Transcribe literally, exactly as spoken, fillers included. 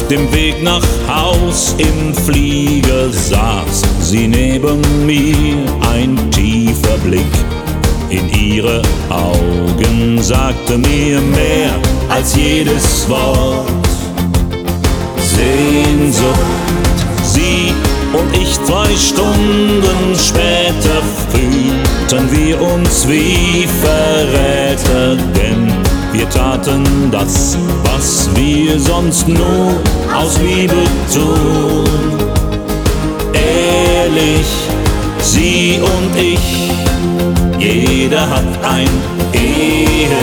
dem Weg nach Haus im Flieger saß sie neben mir, ein tiefer Blick in ihre Augen sagte mir mehr als jedes Wort. Sehnsucht, sie und ich, zwei Stunden später fühlten wir uns wie Verräter, denn wir taten das, was wir sonst nur aus Liebe tun. Ehrlich, sie und ich, jeder hat ein Ehelied